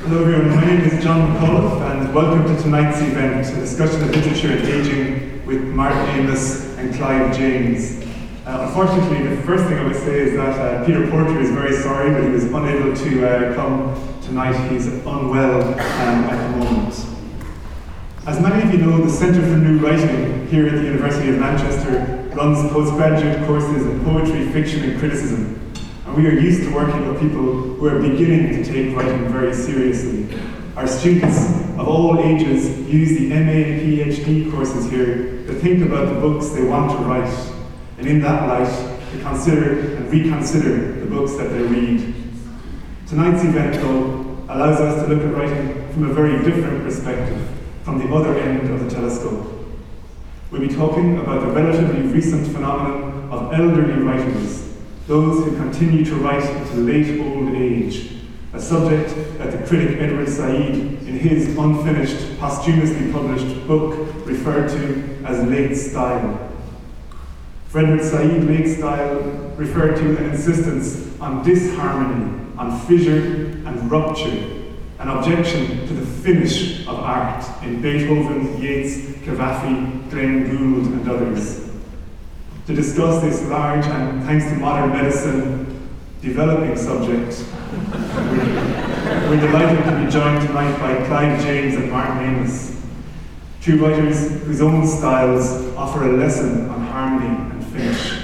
Hello everyone, my name is John McCullough and welcome to tonight's event, a discussion of literature and ageing with Martin Amis and Clive James. Unfortunately, the first thing I would say is that Peter Porter is very sorry that he was unable to come tonight. He's unwell at the moment. As many of you know, the Centre for New Writing here at the University of Manchester runs postgraduate courses in poetry, fiction and criticism. And we are used to working with people who are beginning to take writing very seriously. Our students of all ages use the MA and PhD courses here to think about the books they want to write, and in that light, to consider and reconsider the books that they read. Tonight's event, though, allows us to look at writing from a very different perspective, from the other end of the telescope. We'll be talking about the relatively recent phenomenon of elderly writers, those who continue to write into late old age, a subject that the critic Edward Said, in his unfinished, posthumously published book, referred to as late style. For Edward Said, late style referred to an insistence on disharmony, on fissure and rupture, an objection to the finish of art in Beethoven, Yeats, Cavafy, Glenn Gould and others. To discuss this large and, thanks to modern medicine, developing subject, we're delighted to be joined tonight by Clive James and Martin Amis, two writers whose own styles offer a lesson on harmony and finish.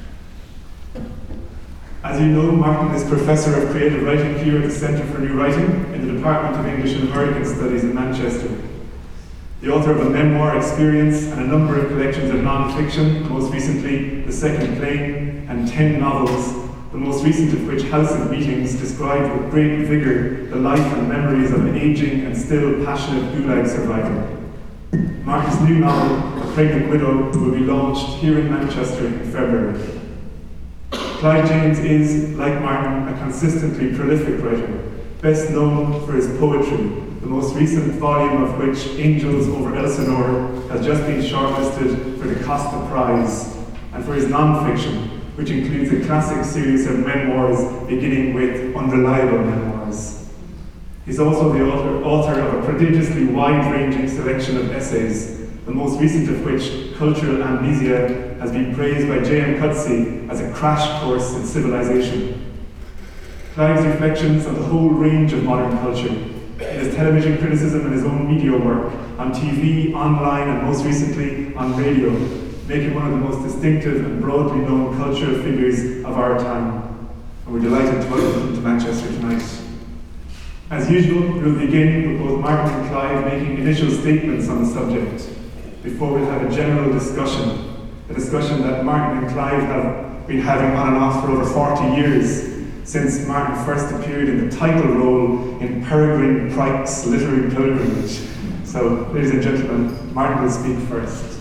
As you know, Martin is Professor of Creative Writing here at the Centre for New Writing in the Department of English and American Studies in Manchester. The author of a memoir, Experience, and a number of collections of non-fiction, most recently The Second Plane, and 10 novels, the most recent of which, House of Meetings, described with great vigour the life and memories of an ageing and still passionate Gulag survivor. Martin's new novel, A Pregnant Widow, will be launched here in Manchester in February. Clive James is, like Martin, a consistently prolific writer, best known for his poetry, the most recent volume of which, Angels Over Elsinore, has just been shortlisted for the Costa Prize, and for his non-fiction, which includes a classic series of memoirs beginning with Unreliable Memoirs. He's also the author of a prodigiously wide-ranging selection of essays, the most recent of which, Cultural Amnesia, has been praised by J.M. Coetzee as a crash course in civilization. Clive's reflections on the whole range of modern culture, in his television criticism and his own media work, on TV, online, and most recently on radio, make him one of the most distinctive and broadly known cultural figures of our time. And we're delighted to welcome him to Manchester tonight. As usual, we'll begin with both Martin and Clive making initial statements on the subject, before we'll have a general discussion, a discussion that Martin and Clive have been having on and off for over 40 years, since Martin first appeared in the title role in Peregrine Pryke's Literary Pilgrimage. So, ladies and gentlemen, Martin will speak first.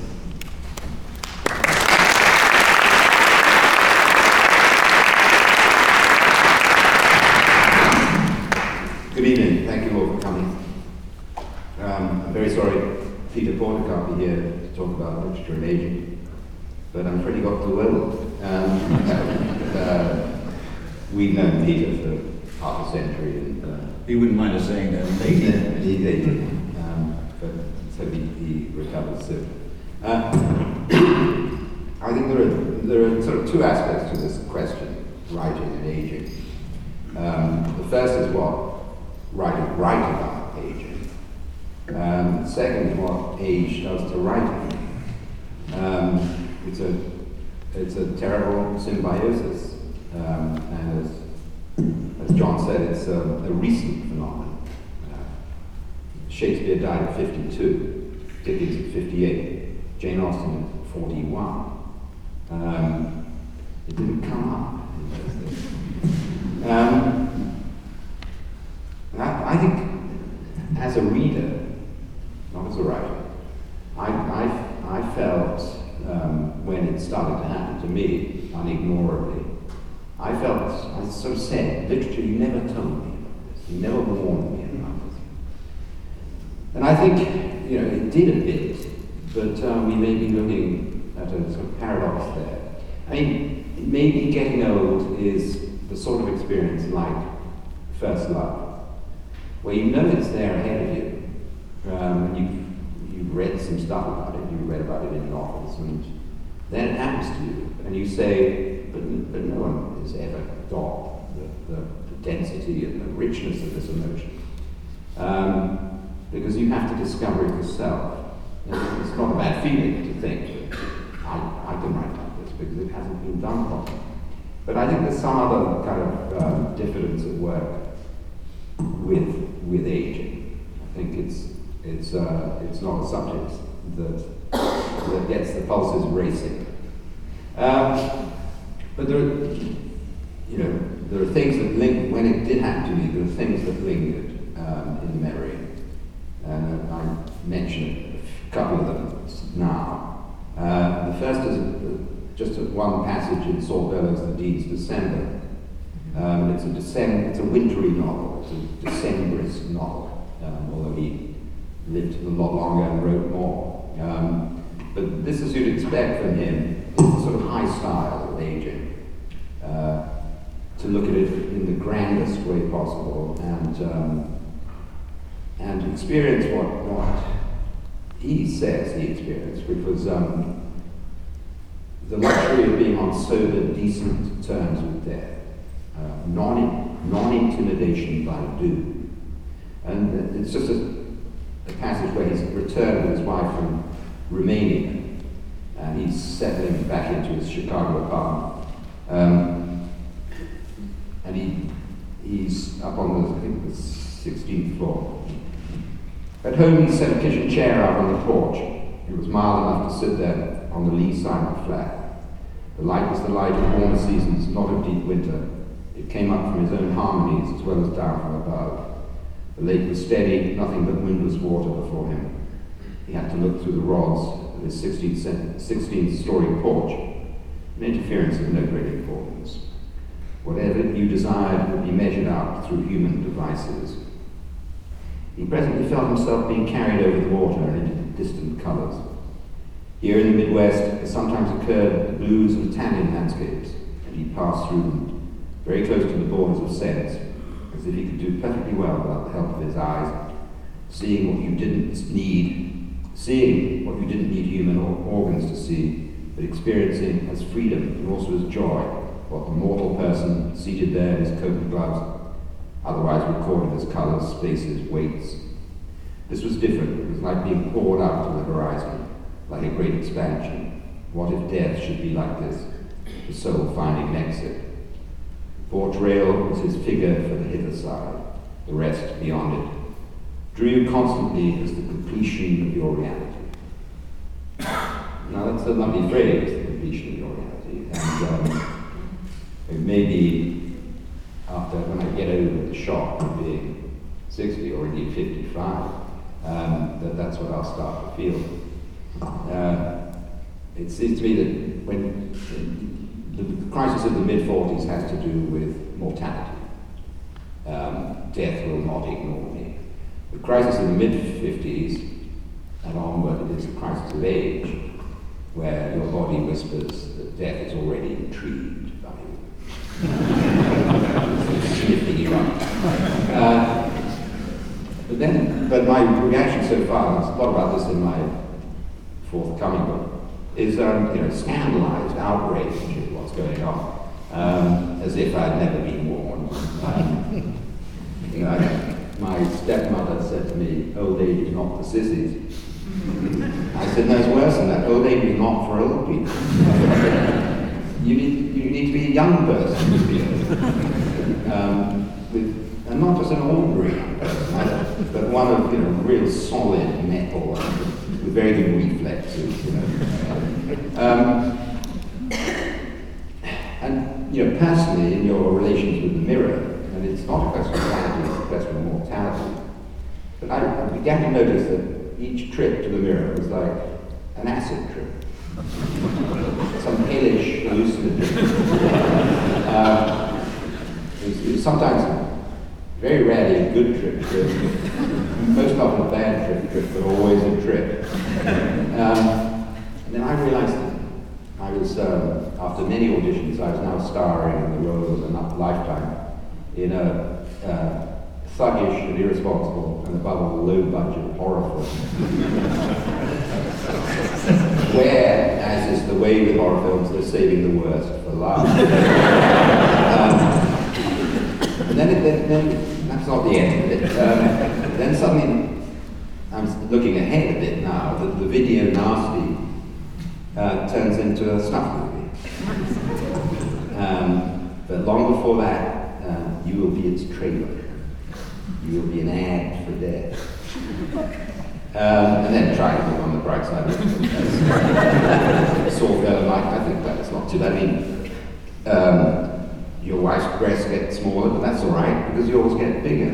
Good evening, thank you all for coming. I'm very sorry Peter Porter can't be here to talk about literature and aging, but I'm pretty got the will. We've known Peter for half a century, and he wouldn't mind us saying that. But so he recovered soon. I think there are sort of two aspects to this question: writing and aging. The first is what writing about aging. The second is what age does to writing. It's a terrible symbiosis. And as John said, it's a recent phenomenon. Shakespeare died at 52, Dickens at 58, Jane Austen at 41. It didn't come up in those days. I think, as a reader, not as a writer, I felt when it started to happen to me, unignorably, I sort of said, literature, you never told me about this. You never warned me about this. And I think, it did a bit, but we may be looking at a sort of paradox there. I mean, maybe getting old is the sort of experience like first love. Well, you know it's there ahead of you. You've read some stuff about it, you've read about it in novels, and then it happens to you, and you say, but no one has ever got the density and the richness of this emotion. Because you have to discover it yourself. And it's not a bad feeling to think that I can write like this because it hasn't been done properly. But I think there's some other kind of diffidence at work with aging. I think it's not a subject that gets the pulses racing. But there are things that linger. When it did happen to me, there are things that lingered in memory, and I mentioned a couple of them now. The first is just one passage in Saul Bellows' The Dean's December. It's a wintry novel. It's a Decembrist novel, although he lived a lot longer and wrote more. But this, as you'd expect from him, is the sort of high style of aging. To look at it in the grandest way possible and experience what he says he experienced, which was the luxury of being on sober, decent terms with death. Non-intimidation by doom. And it's just a passage where he's returned with his wife from Romania, and he's settling back into his Chicago apartment. And he's up on the 16th floor. At home, he set a kitchen chair out on the porch. It was mild enough to sit there on the lee side of the flat. The light was the light of warmer seasons, not of deep winter. It came up from his own harmonies as well as down from above. The lake was steady, nothing but windless water before him. He had to look through the rods of his 16th-story porch, an interference of no great importance. Whatever you desired would be measured out through human devices. He presently felt himself being carried over the water and into distant colours. Here in the Midwest, it sometimes occurred the blues and tannin landscapes, and he passed through them, very close to the borders of sense, as if he could do perfectly well without the help of his eyes, seeing what you didn't need human organs to see, but experiencing as freedom and also as joy what the mortal person seated there in his coat and gloves otherwise recorded as colours, spaces, weights. This was different. It was like being poured out to the horizon, like a great expansion. What if death should be like this, the soul finding an exit? Porch rail was his figure for the hither side, the rest beyond it. Drew you constantly as the completion of your reality. Now that's a lovely phrase, the completion of your reality. And maybe after, when I get over the shock of being 60 or indeed 55, that's what I'll start to feel. It seems to me that when the crisis of the mid-40s has to do with mortality. Death will not ignore me. The crisis of the mid-50s and onward is a crisis of age, where your body whispers that death is already intrigued by you. Sniffing you up. But my reaction so far, and there's a lot about this in my forthcoming book, is scandalized, outraged at what's going on, as if I'd never been warned. My stepmother said to me, "Old age is not for sissies." I said, "No, it's worse than that. Old age is not for old people. You need to be a young person, and not just an ordinary young person, but one of real solid metal with very good reflexes. And personally, in your relations with the mirror, and it's not a question of vanity, it's a question of mortality. But I began to notice that each trip to the mirror was like an acid trip. Some hellish hallucinogen. It was sometimes, very rarely, a good trip, most often a bad trip, but always a trip. And then I realized that I was, after many auditions, I was now starring in the role of a lifetime in a thuggish and irresponsible, and above all, low-budget horror film. Where, as is the way with horror films, they're saving the worst for last. And then that's not the end of it. Then suddenly, I'm looking ahead a bit now, that the video nasty turns into a snuff movie. But long before that, you will be its trailer. You will be an ad for death. And then try to look on the bright side of it. Saw Bella Mike, I think that's not too bad. I mean, your wife's breasts get smaller, but that's all right, because yours get bigger.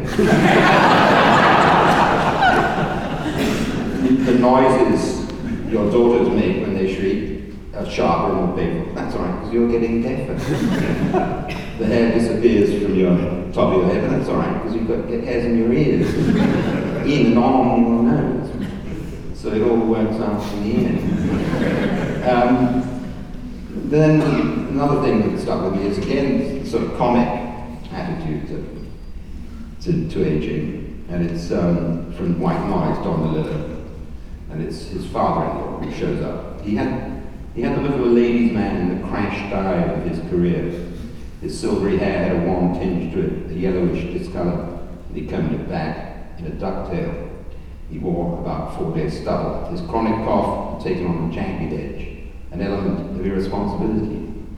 The noises your daughters make when they shriek are sharper and more painful. That's all right, because you're getting deafer. The hair disappears from your top of your head, but that's all right, because you've got hairs in your ears, in and on your nose. So it all works out in the end. Then another thing that stuck with me is, again, sort of comic attitude to aging, and it's from White Noise, Don DeLillo, and it's his father-in-law who shows up. He had the look of a ladies' man in the crash dive of his career. His silvery hair had a warm tinge to it, a yellowish discolour, and he combed it back in a ducktail. He wore about 4 days stubble. His chronic cough had taken on a jagged edge, an element of irresponsibility.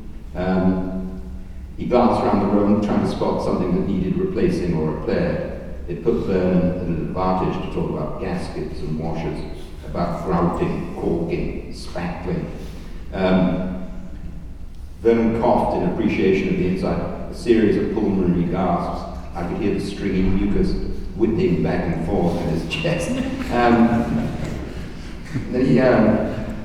He glanced around the room, trying to spot something that needed replacing or repaired. It put Vernon at an advantage to talk about gaskets and washers, about grouting, caulking, spackling. Vernon coughed in appreciation of the inside, a series of pulmonary gasps. I could hear the stringy mucus whipping back and forth in his chest. Then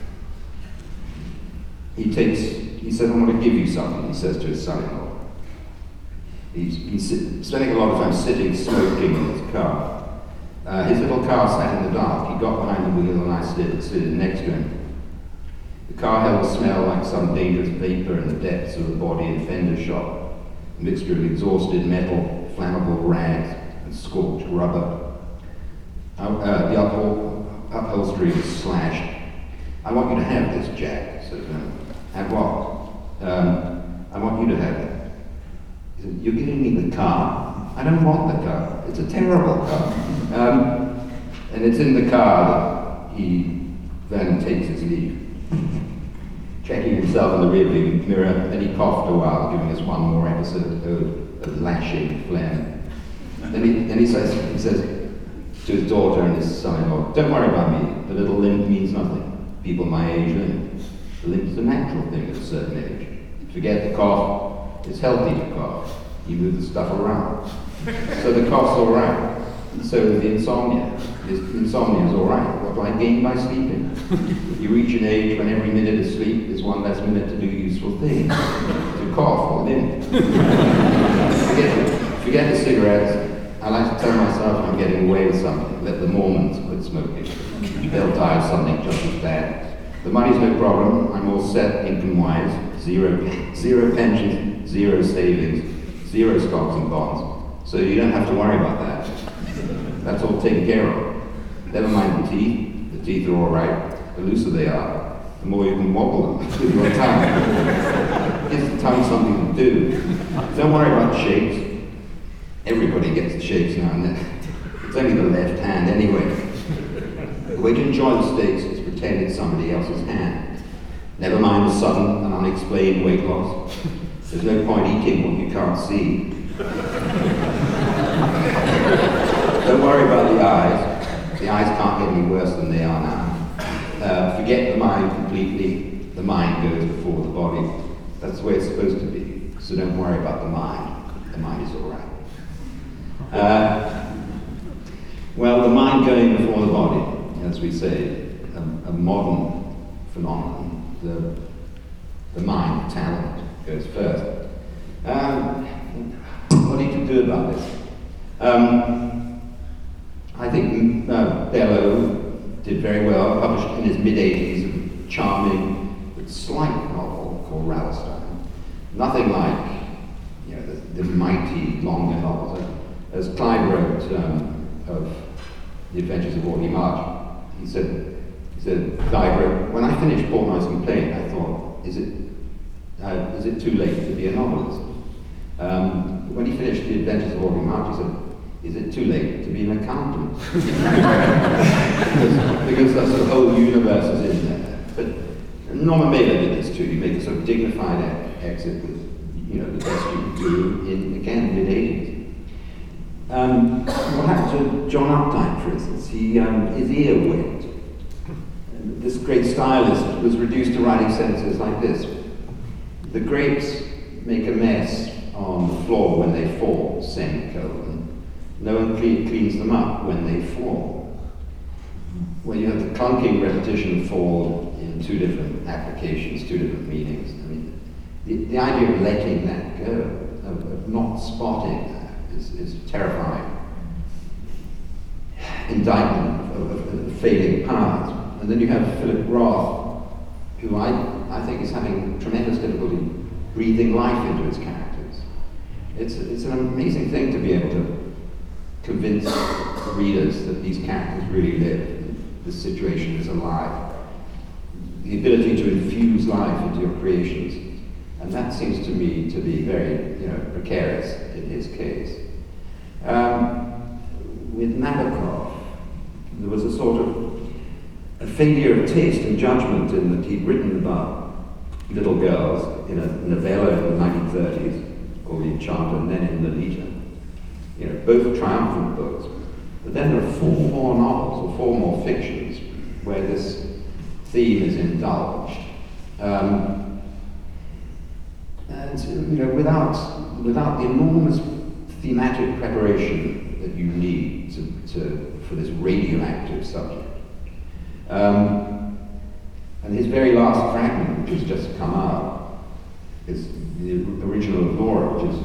he said, I want to give you something, he says to his son-in-law. He's spending a lot of time sitting, smoking in his car. His little car sat in the dark. He got behind the wheel and I stood next to him. The car held a smell like some dangerous vapor in the depths of the body and fender shop, a mixture of exhausted metal, flammable rags, and scorched rubber. The upholstery was slashed. I want you to have this, Jack, said Vernon. Have what? I want you to have it. He said, you're giving me the car? I don't want the car. It's a terrible car. And it's in the car that Vernon takes his leave. Checking himself in the rearview mirror, then he coughed a while, giving us one more episode of lashing phlegm. Then he says to his daughter and his son-in-law, don't worry about me, the little limp means nothing. People my age limp. The limp's a natural thing at a certain age. Forget the cough, it's healthy to cough. You move the stuff around. So the cough's all right. So is the insomnia. Insomnia is all right. What do I gain by sleeping? You reach an age when every minute of sleep is one less minute to do useful things. To cough or limp. Forget the cigarettes. I like to tell myself I'm getting away with something. Let the Mormons quit smoking. They'll die of something just as bad. The money's no problem. I'm all set income-wise. Zero pensions, zero savings, zero stocks and bonds. So you don't have to worry about that. That's all taken care of. Never mind the teeth. The teeth are all right. The looser they are, the more you can wobble them with your tongue. Gives the tongue something to do. Don't worry about the shakes. Everybody gets the shakes now and then. It's only the left hand anyway. The way to enjoy the steaks is pretend it's somebody else's hand. Never mind the sudden and unexplained weight loss. There's no point eating what you can't see. Don't worry about the eyes. The eyes can't get any worse than they are now. Forget the mind completely. The mind goes before the body. That's the way it's supposed to be. So don't worry about the mind. The mind is all right. Well, the mind going before the body, as we say, a modern phenomenon. The mind, talent, goes first. What do you do about this? I think Bellow did very well, published in his mid-80s a charming but slight novel called Ralston. Nothing like the mighty longer novels. As Clive wrote of The Adventures of Audley March, he said, Clive wrote, when I finished Portnoy's Complaint, I thought, is it too late to be a novelist? When he finished The Adventures of Audley March, he said, is it too late to be an accountant? because that sort of whole universe is in there. But Norman Mailer did this too. He made a sort of dignified exit with, the best you could do in, again, mid-80s. What happened to John Updike, for instance? His ear went. And this great stylist was reduced to writing sentences like this. The grapes make a mess on the floor when they fall, semicolon. No one cleans them up when they fall. Well, you have the clunking repetition of fall in two different applications, two different meanings. I mean, the idea of letting that go, of not spotting that, is terrifying. Indictment of failing powers. And then you have Philip Roth, who I think is having tremendous difficulty breathing life into his characters. It's an amazing thing to be able to convince readers that these characters really live, this situation is alive. The ability to infuse life into your creations. And that seems to me to be very, precarious in his case. With Nabokov, there was a sort of a failure of taste and judgment in that he'd written about little girls in a novella in the 1930s called The Enchanter and then in Lolita. Both triumphant books. But then there are 4 more novels or 4 more fictions where this theme is indulged. And without the enormous thematic preparation that you need for this radioactive subject. And his very last fragment, which has just come out, is the original of Laura, which is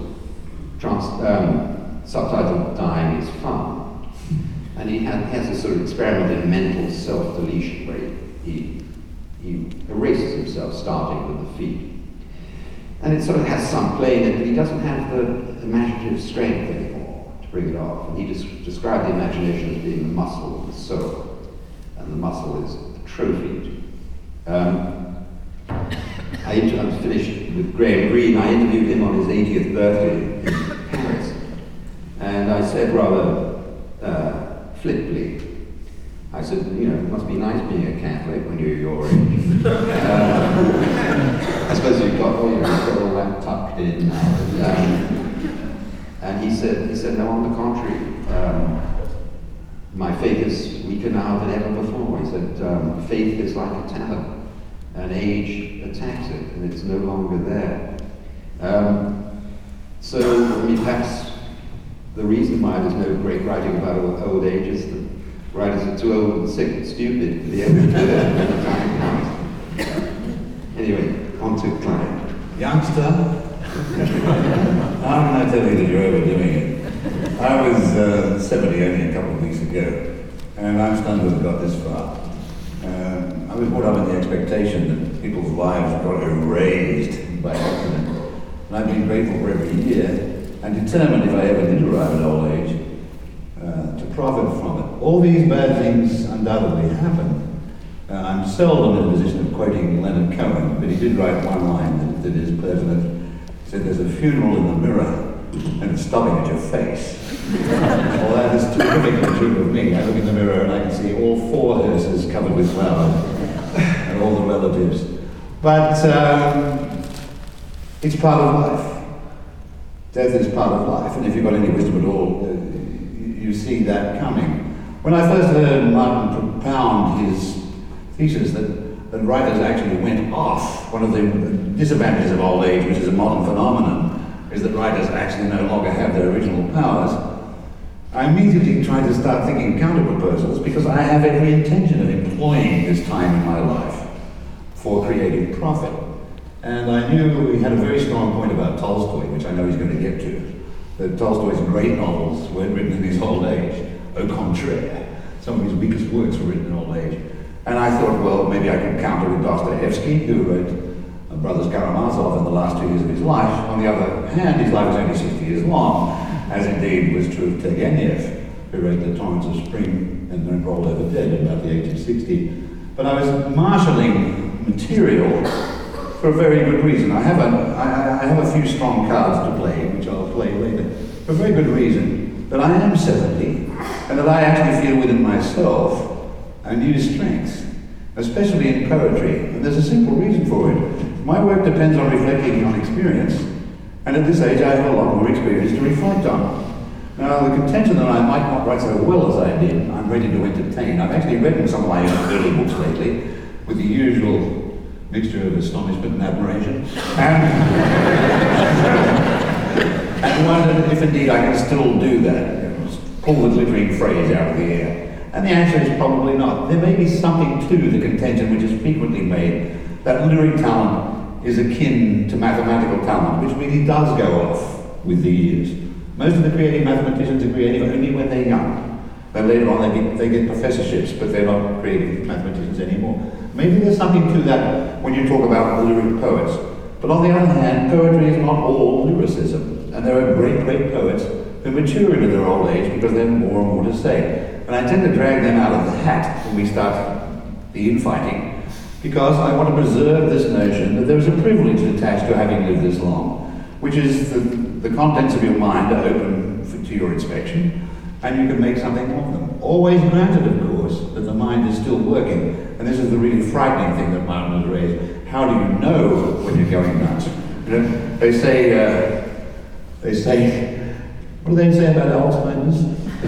subtitled "Dying is Fun," and he has this sort of experiment in mental self-deletion where he erases himself, starting with the feet. And it sort of has some play in it, but he doesn't have the imaginative strength anymore to bring it off. And he described the imagination as being the muscle of the soul, and the muscle is atrophied. I finished with Graham Greene. I interviewed him on his 80th birthday in Paris, and I said rather flippantly, I said, it must be nice being a Catholic when you're your age. I suppose you've got all that tucked in now. And he said, no, on the contrary, my faith is weaker now than ever before. He said, faith is like a talent, and age attacks it, and it's no longer there. Perhaps the reason why there's no great writing about old age is that writers are too old and sick and stupid to be able to do that when the time comes. Anyway, on to Clive. Youngster, I'm not telling you that you're overdoing it. I was 70 only a couple of weeks ago, and I'm stunned to have got this far. I was brought up in the expectation that people's lives got erased by accident, and I've been grateful for every year, and determined if I ever did arrive at old age, to profit from it. All these bad things undoubtedly happen. I'm seldom in a position of quoting Leonard Cohen, but he did write one line that is pertinent. He said, there's a funeral in the mirror, and it's stopping at your face. Well, that is terrifically true of me. I look in the mirror and I can see all 4 hearses covered with flowers, and all the relatives. But it's part of life. Death is part of life, and if you've got any wisdom at all, you see that coming. When I first heard Martin propound his thesis that writers actually went off, one of the disadvantages of old age, which is a modern phenomenon, is that writers actually no longer have their original powers, I immediately tried to start thinking counter-proposals because I have every intention of employing this time in my life for creative profit. And I knew he had a very strong point about Tolstoy, which I know he's going to get to, that Tolstoy's great novels weren't written in his old age. Au contraire, some of his weakest works were written in old age. And I thought, well, maybe I could counter with Dostoevsky, who wrote Brothers Karamazov in the last 2 years of his life. On the other hand, his life was only 60 years long. as indeed was true of Turgenev, who wrote The Torrents of Spring and then rolled over dead in about the age of 60. But I was marshalling material for a very good reason. I have a few strong cards to play, which I'll play later, for a very good reason, that I am 70, and that I actually feel within myself a new strength, especially in poetry. And there's a simple reason for it. My work depends on reflecting on experience, and at this age I have a lot more experience to reflect on. Now, the contention that I might not write so well as I did, I'm ready to entertain. I've actually written some of my own early books lately, with the usual mixture of astonishment and admiration, and wondered if indeed I can still do that, pull the glittering phrase out of the air. And the answer is probably not. There may be something to the contention which is frequently made, that lyric talent is akin to mathematical talent, which really does go off with the years. Most of the creative mathematicians are creative only when they're young. Then later on they get professorships, but they're not creative mathematicians anymore. Maybe there's something to that when you talk about lyric poets. But on the other hand, poetry is not all lyricism. And there are great, great poets who mature into their old age because they have more and more to say. And I tend to drag them out of the hat when we start the infighting, because I want to preserve this notion that there is a privilege attached to having lived this long, which is the contents of your mind are open to your inspection, and you can make something of them. Always granted, of course, that the mind is still working. And this is the really frightening thing that Martin has raised. How do you know when you're going nuts? You know, they say, what do they say about Alzheimer's?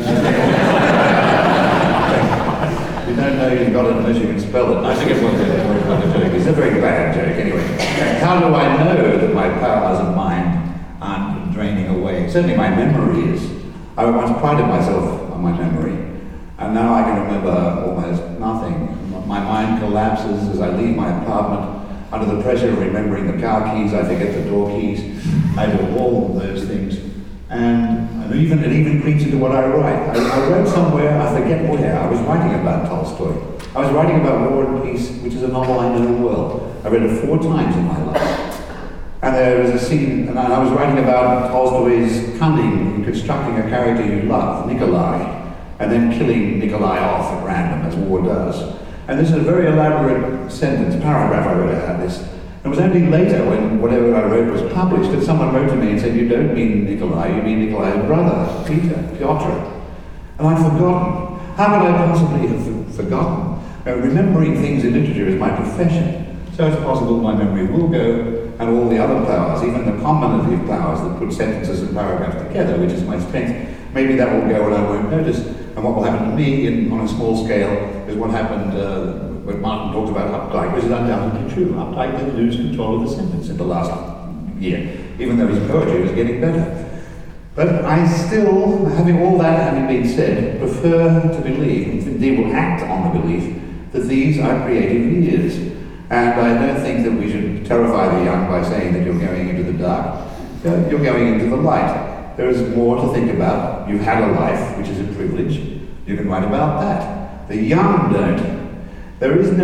You don't know you've got it unless you can spell it. I think it's one of the joke. It's a very bad joke, anyway. How do I know that my powers of mind aren't draining away? Certainly my memory is. I once prided myself on my memory, and now I can remember almost nothing. My mind collapses as I leave my apartment under the pressure of remembering the car keys. I forget the door keys. I do all of those things. And it even creeps into what I write. I wrote somewhere, I forget where, I was writing about Tolstoy. I was writing about War and Peace, which is a novel I know well. I read it 4 times in my life. And there was a scene, and I was writing about Tolstoy's cunning in constructing a character you love, Nikolai, and then killing Nikolai off at random, as war does. And this is a very elaborate paragraph I wrote about this. It was only later, when whatever I wrote was published, that someone wrote to me and said, "You don't mean Nikolai, you mean Nikolai's brother, Pyotr." And I'd forgotten. How could I possibly have forgotten? Remembering things in literature is my profession. So it's possible my memory will go, and all the other powers, even the combinative powers that put sentences and paragraphs together, which is my strength, maybe that will go and I won't notice. And what will happen to me on a small scale is what happened when Martin talked about Updike, which is undoubtedly true. Updike did lose control of the sentence in the last year, even though his poetry was getting better. But I still, having all that having been said, prefer to believe, indeed will act on the belief, that these are creative years. And I don't think that we should terrify the young by saying that you're going into the dark. You're going into the light. There is more to think about. You've had a life, which is a privilege. You can write about that. The young don't. There isn't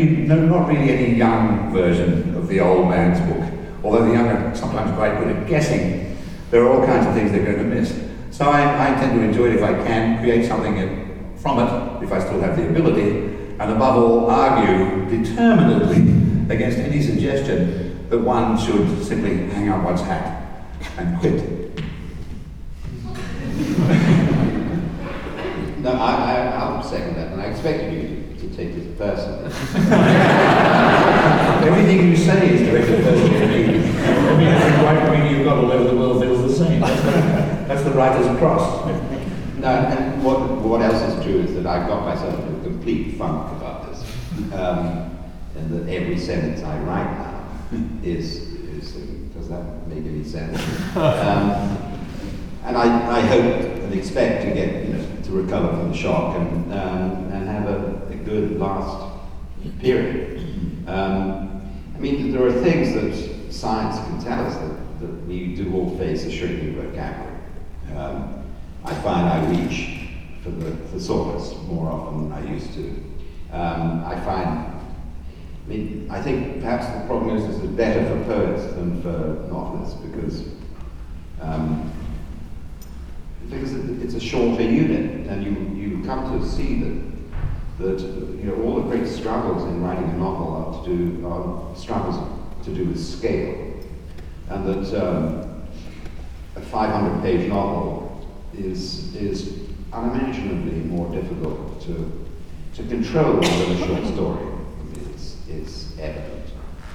not really any young version of the old man's book, although the young are sometimes quite good at guessing. There are all kinds of things they're going to miss. So I tend to enjoy it if I can, create something from it, if I still have the ability, and above all, argue determinedly against any suggestion that one should simply hang up one's hat and quit. No, I'll second that, and I expected you to take this personally. Everything you say is directed personally to me. Every right wing you've got all over the world feels the same. That's the writer's cross. No, and what else is true is that I've got myself in a complete funk about this. And that every sentence I write now is does that make any sense? And I hope and expect to get, to recover from the shock and have a good last period. I mean, there are things that science can tell us that we do all face a shrinking vocabulary. I find I reach for the thesaurus more often than I used to. I think perhaps the prognosis is better for poets than for novelists because because it's a shorter unit, and you come to see that all the great struggles in writing a novel are struggles to do with scale, and that a 500-page novel is unimaginably more difficult to control than a short story. It's evident.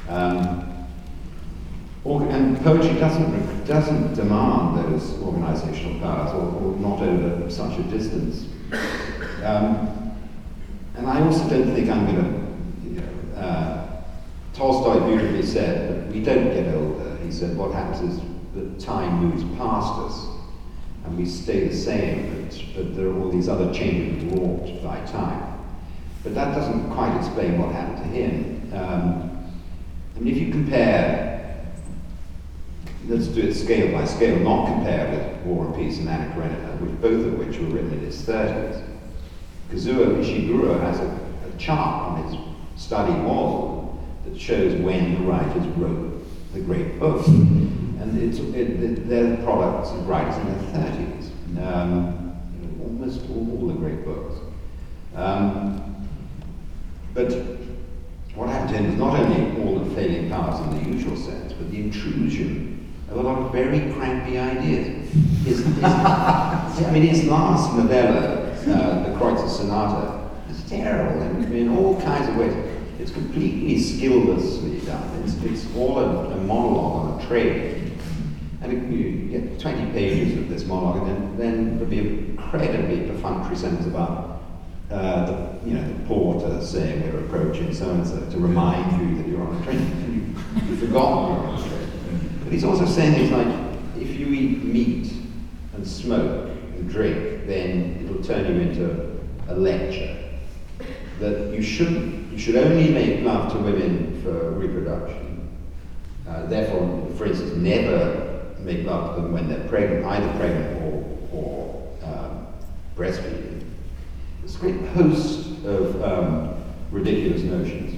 And poetry doesn't demand those organizational powers, or not over such a distance. And I also don't think I'm going to. Tolstoy beautifully said that we don't get older. He said what happens is that time moves past us, and we stay the same. But there are all these other changes wrought by time. But that doesn't quite explain what happened to him. I mean, if you compare, let's do it scale by scale, not compare with War and Peace and Anna Karenina, both of which were written in his 30s. Kazuo Ishiguro has a chart on his study wall that shows when the writers wrote the great books. And they're products of writers in their 30s. Almost all the great books. But what happened to him was not only all the failing powers in the usual sense, but the intrusion of a lot of very crampy ideas. His last novella, The Kreutzer Sonata, is terrible in all kinds of ways. It's completely skillessly done. It's all a monologue on a train. And you get 20 pages of this monologue, and then there'll be a incredibly perfunctory sentence about the porter saying we're approaching so-and-so to remind you that you're on a train, and you've forgotten you're on a train. But he's also saying things like, if you eat meat and smoke and drink, then it'll turn you into a lecture. That you should only make love to women for reproduction. Therefore, for instance, never make love to them when they're pregnant, either pregnant or breastfeeding. It's a great host of ridiculous notions.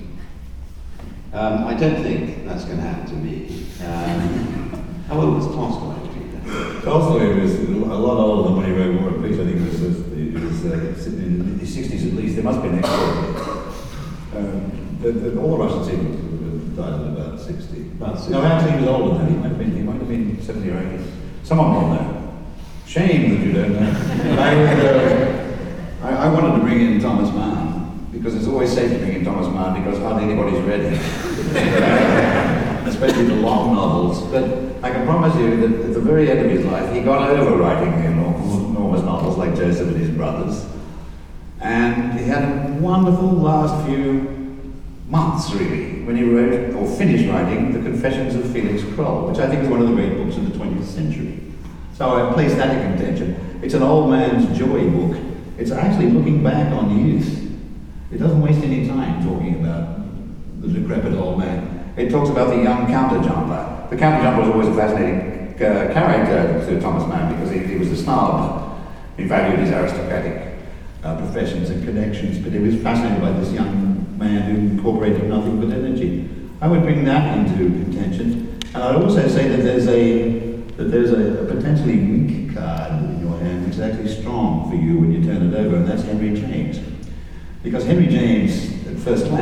I don't think that's going to happen to me. How old was Tolstoy? Tolstoy was a lot older than when he wrote War and Peace. I think it was in his 60s at least. There must be an extra. All the Russians seem to have died at about 60. No, actually he was older than that. He might have been 70 or 80. Someone will know. Shame that you don't know. I wanted to bring in Thomas Mann, because it's always safe to bring in Thomas Mann because hardly anybody's read him. Especially the long novels. But I can promise you that at the very end of his life, he got over writing enormous novels like Joseph and his brothers. And he had a wonderful last few months, really, when he wrote, or finished writing, The Confessions of Felix Kroll, which I think is one of the great books of the 20th century. So I place that in contention. It's an old man's joy book. It's actually looking back on youth. It doesn't waste any time talking about the decrepit old man. It talks about the young counterjumper. The counterjumper was always a fascinating character to Thomas Mann because he was a snob. He valued his aristocratic professions and connections, but he was fascinated by this young man who incorporated nothing but energy. I would bring that into contention, and I'd also say that there's a potentially weak card in your hand, which is actually strong for you when you turn it over, and that's Henry James. Because Henry James, at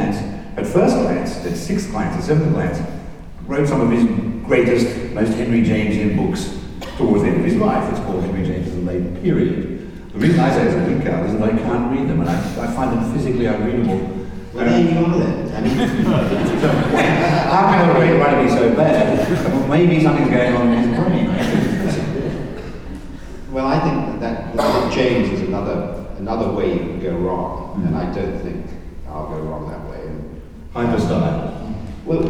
sixth glance, at seventh glance, wrote some of his greatest, most Henry Jamesian books towards the end of his life. It's called Henry James's Late Period. The reason I say it's a weak card is that I can't read them, and I find them physically unreadable. Well, there you are then. How can a great writer be so bad? Well, maybe something's going on in his brain. Well, I think that James is another way you can go wrong, and I don't think I'll go wrong that way. Hyperstyle. Well,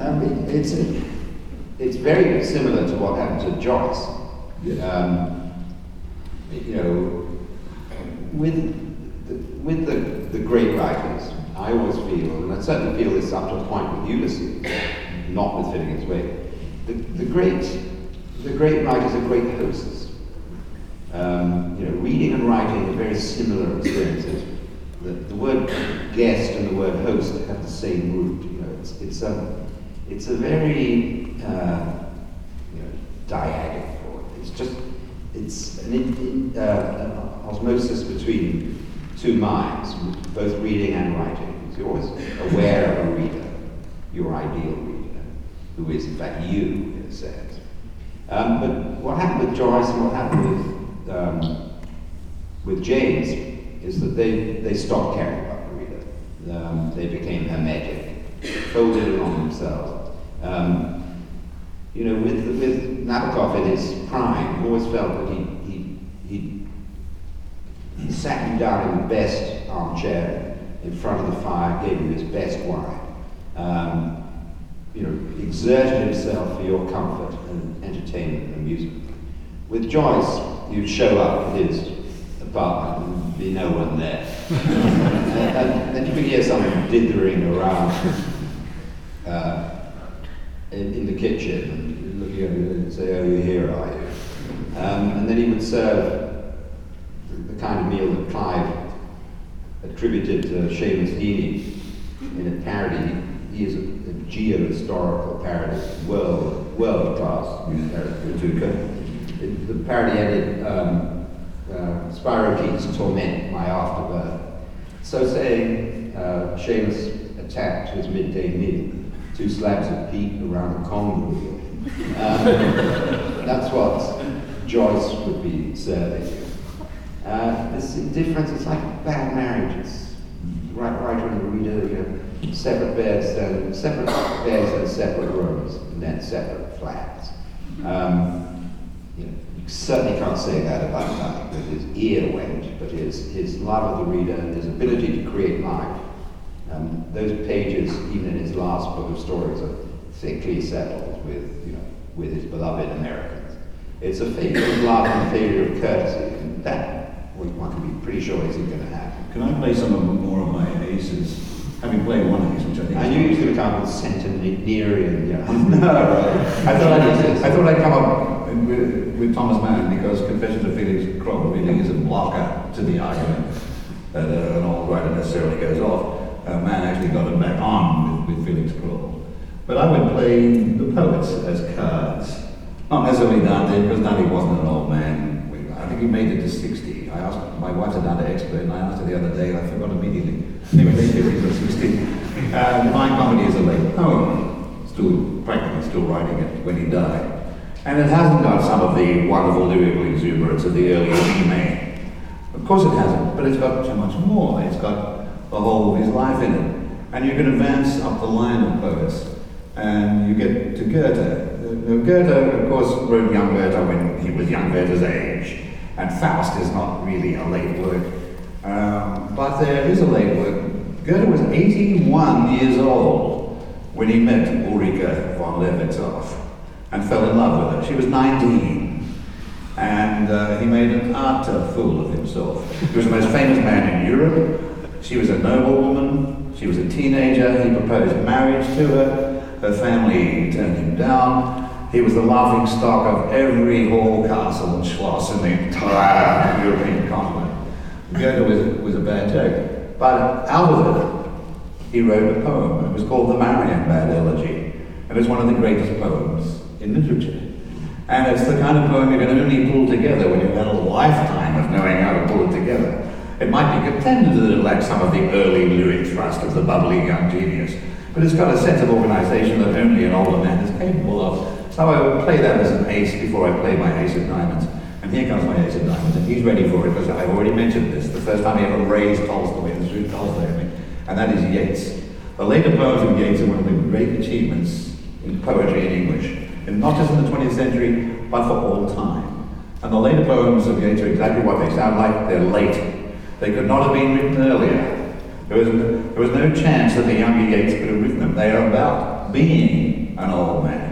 it's very similar to what happened to Joyce. Yes. With the great writers, I always feel, and I certainly feel this up to a point with Ulysses, not with Finnegan's Wake, the great writers are great hosts. Reading and writing are very similar experiences. The word guest and the word host have the same root. It's a very dyadic word. it's an osmosis between two minds, both reading and writing. So you're always aware of a reader, your ideal reader, who is in fact you, it says. But what happened with Joyce and what happened with James is that they stopped caring about the reader. They became hermetic, folded in on themselves. With Nabokov in his prime, I always felt that he sat him down in the best armchair in front of the fire, gave him his best wine, exerted himself for your comfort and entertainment and amusement. With Joyce, you'd show up at his apartment and there'd be no one there. and then you could hear someone dithering around in the kitchen and looking at you and say, "Oh, you're here, are you?" And then he would serve the kind of meal that Clive attributed to Seamus Heaney in a parody. He is a geo-historical parody, world-class parody. The parody ended, Spirochetes torment my afterbirth. So saying, Seamus attacked his midday meal, 2 slabs of peat around the Congo wheel. That's what Joyce would be serving you. This indifference is like a bad marriage. It's writer and the reader, you have separate beds and separate rooms, and then separate flats. You certainly can't say that about Alec, that his ear went, but his love of the reader and his ability to create life. Those pages, even in his last book of stories, are thickly settled with his beloved Americans. It's a failure of love and a failure of courtesy, and that one can be pretty sure isn't going to happen. Can I play some more of my aces? Having played one of these, which I think I knew he was going to come with centenarian. No, I thought I'd come up with Thomas Mann because Confessions of Felix Kroll really is a blocker to the argument that an old writer necessarily goes off. Mann actually got him back on with Felix Kroll. But I would play the poets as cards. Not necessarily Dante, because Dante wasn't an old man. I think he made it to 60. I asked, my wife's a Dante expert, and I asked her the other day, and I forgot immediately. Anyway, late 50s or 60. Divine Comedy is a late poem, practically still writing it when he died. And it hasn't got some of the wonderful lyrical exuberance of the early May. Of course it hasn't, but it's got so much more. It's got the whole of his life in it. And you can advance up the line of poets, and you get to Goethe. Goethe, of course, wrote Young Werther when he was young Werther's age, and Faust is not really a late work. But there is a late work. Goethe was 81 years old when he met Ulrike von Levetzow and fell in love with her. She was 19, and he made an utter fool of himself. He was the most famous man in Europe. She was a noblewoman. She was a teenager. He proposed marriage to her. Her family turned him down. He was the laughing stock of every hall, castle, and schloss in the entire European continent. Goethe was a bad joke. But out of it, he wrote a poem. It was called the Marienbad Elegy. And it's one of the greatest poems in literature. And it's the kind of poem you can only pull together when you've had a lifetime of knowing how to pull it together. It might be contended that it lacks some of the early lyric thrust of the bubbly young genius, but it's got a sense of organization that only an older man is capable of. So I would play that as an ace before I play my ace of diamonds. And here comes my ace of diamonds, and he's ready for it because I've already mentioned this, the first time he ever raised Tolstoy and threw Tolstoy at me, and that is Yeats. The later poems of Yeats are one of the great achievements in poetry in English, and not just in the 20th century, but for all time. And the later poems of Yeats are exactly what they sound like. They're late. They could not have been written earlier. There was no chance that the younger Yeats could have written them. They are about being an old man.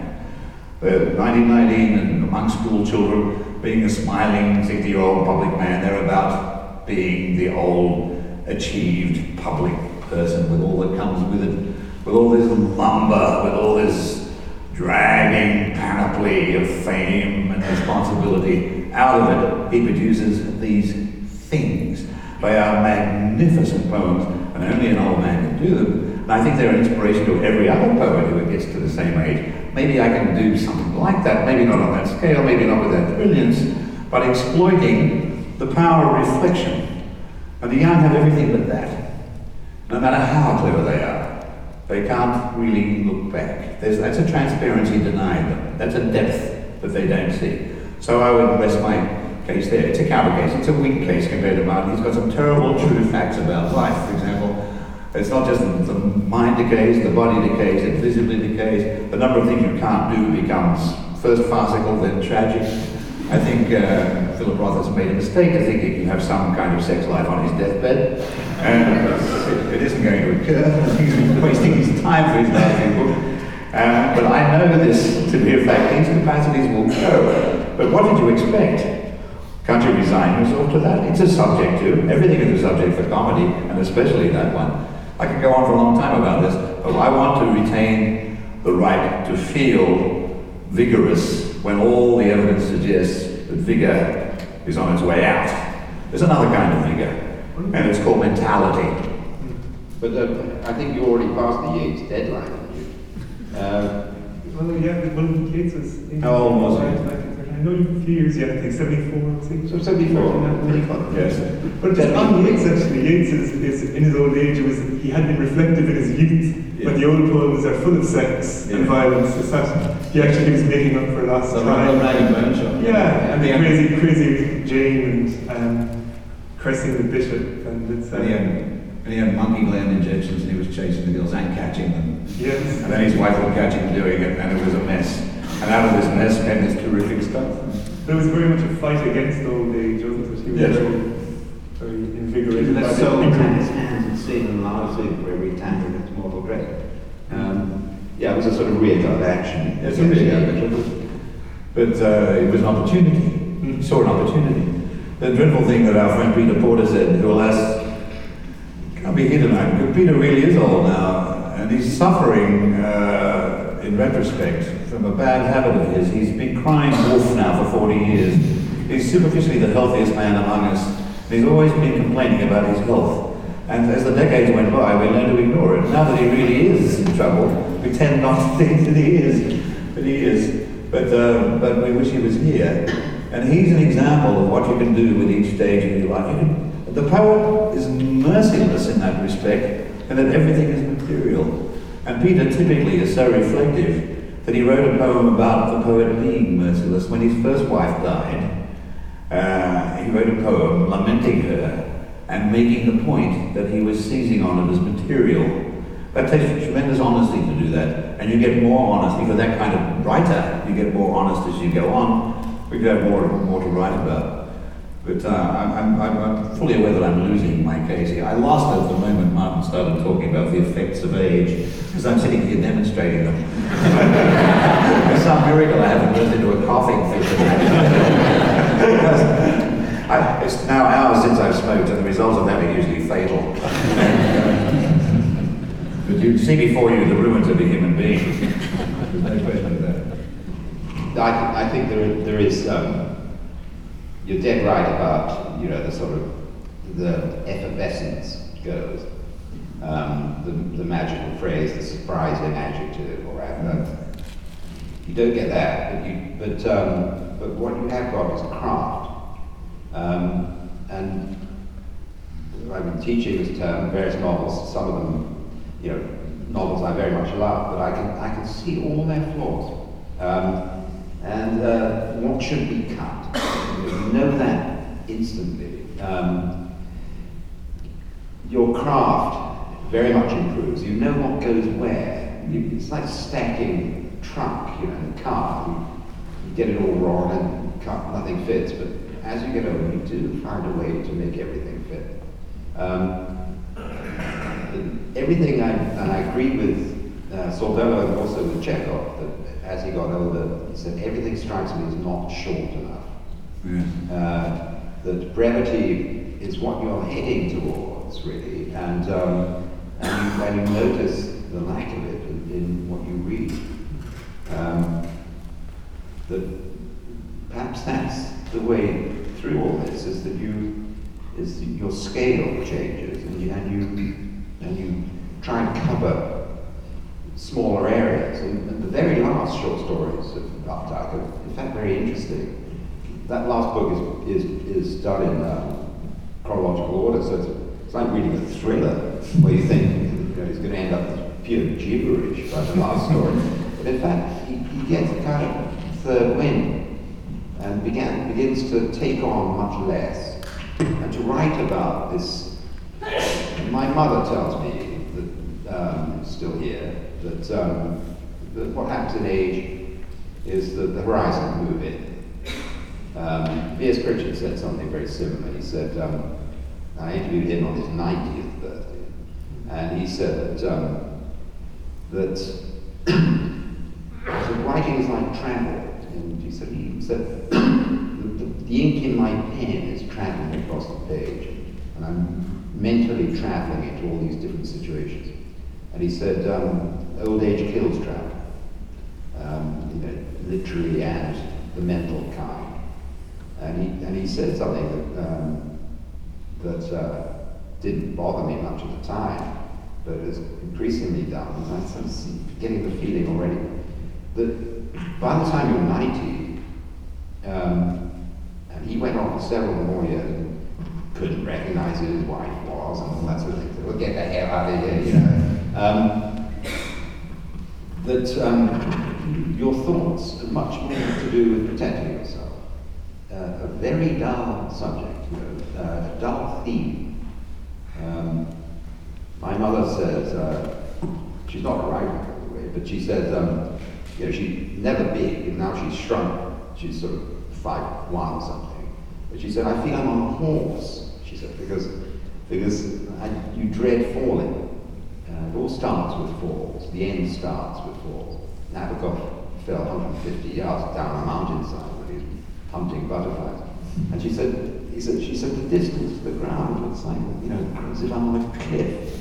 1919 and among school children, being a smiling 60-year-old public man, they're about being the old, achieved public person with all that comes with it, with all this lumber, with all this dragging panoply of fame and responsibility. Out of it, he produces these things. They are magnificent poems, and only an old man can do them. And I think they're an inspiration to every other poet who gets to the same age. Maybe I can do something like that, maybe not on that scale, maybe not with that brilliance, but exploiting the power of reflection. And the young have everything but that. No matter how clever they can't really look back. That's a transparency denied them. That's a depth that they don't see. So I would rest my case there. It's a counter case. It's a weak case compared to Martin. He's got some terrible true facts about life. For example, it's not just the mind decays, the body decays, it visibly decays. The number of things you can't do becomes first farcical, then tragic. I think Philip Roth has made a mistake to think he can have some kind of sex life on his deathbed. And it isn't going to occur. He's wasting his time for his last book. But I know this to be a fact. These capacities will go. But what did you expect? Can't you resign yourself to that? It's a subject too. Everything is a subject for comedy, and especially that one. I could go on for a long time about this, but I want to retain the right to feel vigorous when all the evidence suggests that vigor is on its way out. There's another kind of vigor, and it's called mentality. But I think you already passed the Yeats deadline, haven't you? Yeats was... How old was he? I know a few years yet, I think 74, I think. So 74, really quite. Yes. But just on Yeats, actually, Yeats is in his old age, he had been reflective in his youth, but the old poems are full of sex and violence. It's that he actually was making up for lost time. Yeah, and the crazy Jane and Cressing the Bishop. And he had monkey gland injections, and he was chasing the girls and catching them. Yes. And then his wife would catch him doing it, and it was a mess. And out of this mess came this terrific stuff. There was very much a fight against old age, wasn't it? He was very invigorated. Let's so tan his hands and sing and laugh for every time he gets mortal dread. Yeah, it was a sort of rear-guard action. It's a rear-guard action. But it was an opportunity. He saw an opportunity. The dreadful thing that our friend Peter Porter said, who alas can't be here tonight, because Peter really is old now, and he's suffering in retrospect from a bad habit of his. He's been crying wolf now for 40 years. He's superficially the healthiest man among us, and he's always been complaining about his health. And as the decades went by, we learned to ignore it. Now that he really is in trouble, we tend not to think that he is. But he is. But we wish he was here. And he's an example of what you can do with each stage of your life. The poet is merciless in that respect, and that everything is material. And Peter typically is so reflective that he wrote a poem about the poet being merciless. When his first wife died, he wrote a poem lamenting her and making the point that he was seizing on it as material. That takes tremendous honesty to do that, and you get more honesty for that kind of writer. You get more honest as you go on. We have more to write about. But I'm fully aware that I'm losing my case here. I lost it the moment Martin started talking about the effects of age, because I'm sitting here demonstrating them. For some miracle I haven't turned into a coughing fit. It's now hours since I've smoked, and the results of that are usually fatal. But you see before you the ruins of a human being. There's no question of that. I think there is. You're dead right about the sort of the effervescence goes, the magical phrase, the surprising adjective or adverb. You don't get that, but what you have got is a craft, and I've been teaching this term, various novels. Some of them, novels I very much love, but I can see all their flaws, and what should be cut. You know that instantly. Your craft very much improves. You know what goes where. It's like stacking a trunk, in a car. You get it all wrong and nothing fits. But as you get older, you do find a way to make everything fit. Everything, and I agree with Sordello and also with Chekhov, that as he got older, he said everything strikes me as not short enough. Yeah. That brevity is what you're heading towards, really, and you notice the lack of it in what you read. That perhaps that's the way through all this, is that your scale changes, and you try and cover smaller areas. And the very last short stories of Updike are, in fact, very interesting. that last book is done in chronological order, so it's like reading a thriller where you think he's going to end up with pure gibberish by the last story. But in fact, he gets a kind of third wind and begins to take on much less and to write about this. My mother tells me that, still here, that what happens in age is that the horizon move in. V.S. Pritchard said something very similar. He said, I interviewed him on his 90th birthday, and he said that writing is like travel. And he said the ink in my pen is traveling across the page, and I'm mentally traveling into all these different situations. And he said, old age kills travel, literally and the mental kind. And he said something that didn't bother me much at the time, but has increasingly done. And I'm sort of getting the feeling already that by the time you're 90, and he went on for several more years and couldn't recognize who his wife was and all that sort of thing. So we'll get the hell out of here, that your thoughts are much more to do with protecting yourself. A very dull subject, a dull theme. My mother says, she's not a writer, by the way, but she says, she's never big, and now she's shrunk. She's sort of 5'1" or something. But she said, I feel I'm on a horse, she said, because you dread falling. It all starts with falls. The end starts with falls. Nabokov fell 150 yards down a mountainside when he was hunting butterflies. And she said, the distance to the ground looks like, as if I'm on a cliff.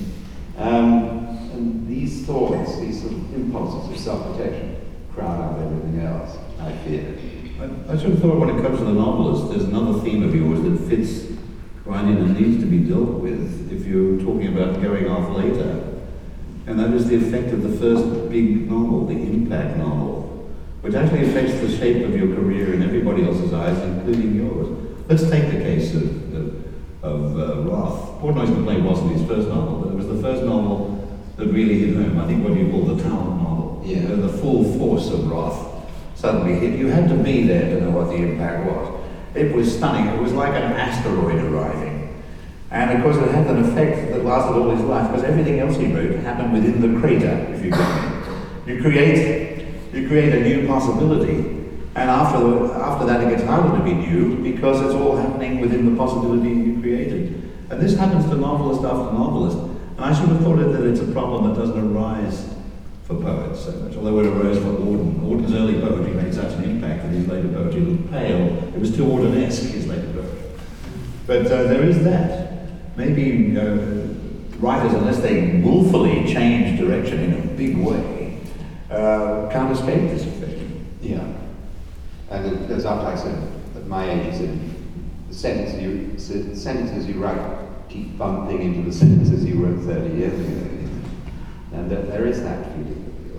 And these thoughts, these sort of impulses of self-protection crowd out everything else, I fear. I sort of thought when it comes to the novelist, there's another theme of yours that fits right in and needs to be dealt with if you're talking about going off later. And that is the effect of the first big novel, the impact novel, which actually affects the shape of your career in everybody else's eyes, including yours. Let's take the case of Roth. Portnoy's Complaint wasn't his first novel, but it was the first novel that really hit home. I think what you call the talent novel. Yeah. The full force of Roth suddenly hit. You had to be there to know what the impact was. It was stunning. It was like an asteroid arriving. And of course it had an effect that lasted all his life, because everything else he wrote happened within the crater, if you get me. You create a new possibility. And after that, it gets harder to be new because it's all happening within the possibility you created. And this happens to novelist after novelist. And I sort of thought that it's a problem that doesn't arise for poets so much, although it arose for Auden. Auden's early poetry made such an impact that his later poetry looked pale. It was too Auden-esque, his later poetry. But there is that. Maybe writers, unless they willfully change direction in a big way, can't escape this effect. Yeah. And as Updike said, at my age, he said, the sentences you write keep bumping into the sentences you wrote 30 years ago. And there is that feeling.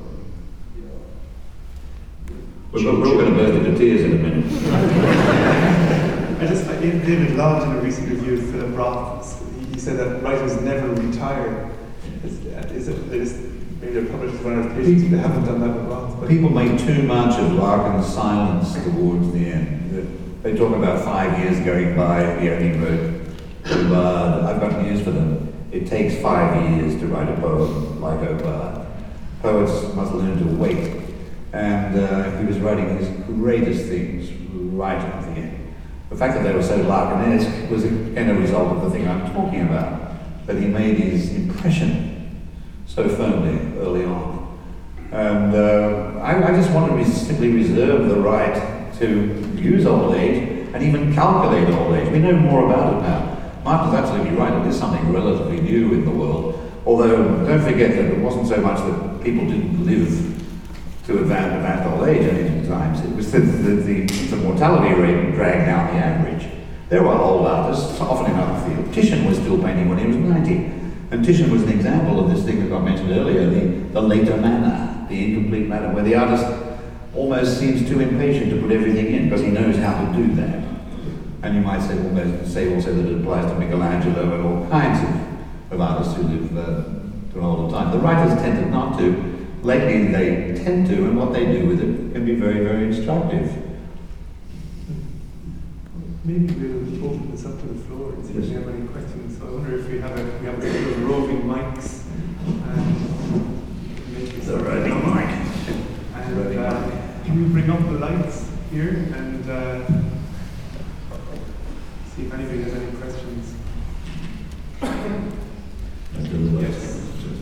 We're all going to burst into tears in a minute. David Lodge, in a recent review of Philip Roth, he said that writers never retire. Maybe they're published as one of the patients, they haven't done that with Roth. But people make too much of Larkin's silence towards the end. They talk about 5 years going by, he only wrote Aubade. I've got news for them. It takes 5 years to write a poem like Aubade. Poets must learn to wait. And he was writing his greatest things right at the end. The fact that they were so Larkinesque was again a result of the thing I'm talking about, that he made his impression so firmly early on. And I just want to simply reserve the right to use old age and even calculate old age. We know more about it now. Martin's absolutely right, it is something relatively new in the world, although don't forget that it wasn't so much that people didn't live to advanced old age at any times. It was the mortality rate dragged down the average. There were old artists, often in other fields. Titian was still painting when he was 90. And Titian was an example of this thing that got mentioned earlier, the later manner, the incomplete manner, where the artist almost seems too impatient to put everything in because he knows how to do that. And you might say also that it applies to Michelangelo and all kinds of artists who live to an older time. The writers tended not to. Lately they tend to, and what they do with it can be very, very instructive. Maybe we'll open this up to the floor and see if we have any questions. So I wonder if we have a couple of roving mics. The roving mic. And can we bring up the lights here and see if anybody has any questions? Yes.